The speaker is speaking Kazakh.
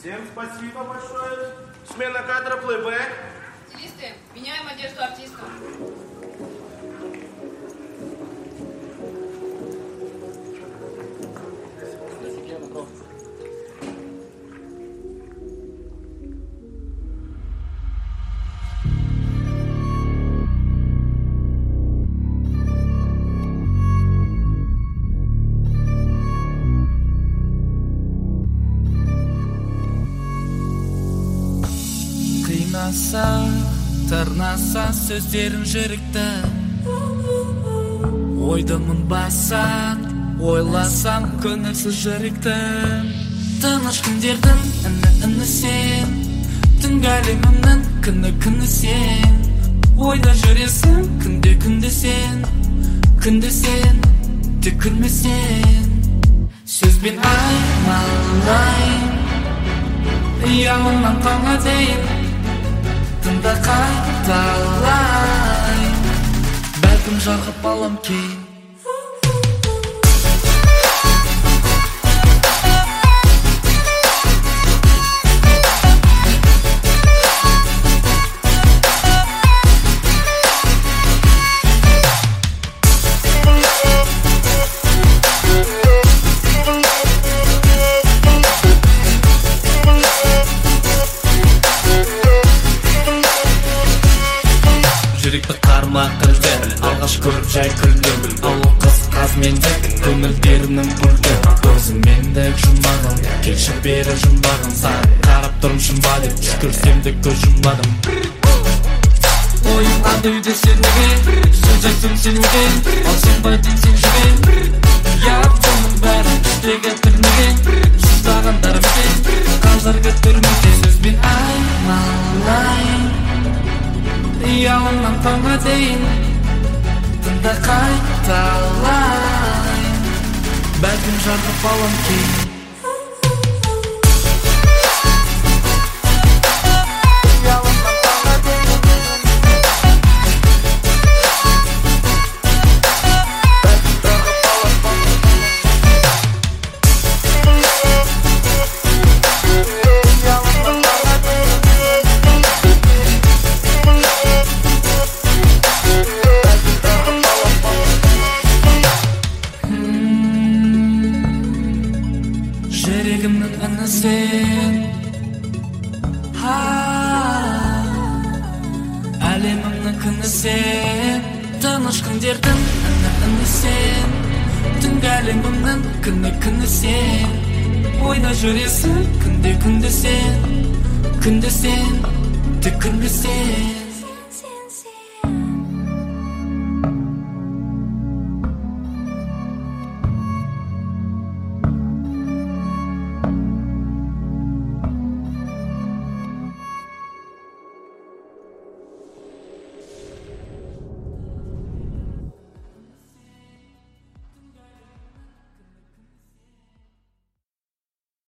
Всем спасибо большое. Смена кадра, плейбэк. Стилисты, меняем одежду артистам. Тырнаса сөздерің жүректі, ойдымын басам, ойласам көңілсіз жүректі. Тыныш күндердің үні сен, түнгі әлемімнің күні сен. Ойда жүресің күнде сен, тек күлмесен. Сөзбен аймалайын, ұялымнан таңға дейін тыңда қайталайын, бәлкім жарқып алам кейін. Жүректі қарма қылды, алғаш көріп жай күлдім. Ауыл қыз мендік, көңілдерімнің бүлді. Өзімендік жұмағым, келші бері жұмбағым. Саған қарап тұрым жұмба деп, жүкірсем де көз жұмбадым. Ойым ады үйде сенеге, сөз айтсам сенуге, ал сен байтын сен жүген. Яптымның бәрі іштегі түрмеге, сыздағандар бітен, қазіргі түрмеде. Сөзбен аймалайын, ұялымнан таңға дейін тыңда қайталайын, бәлкім жарқып алам кейін. Жүрегімнің үні сен, әлемімнің күні сен. Тыныш күндердің үні сен, түнгі әлемімнің күні сен. Ойда жүресің күнде сен, тек күлмесен.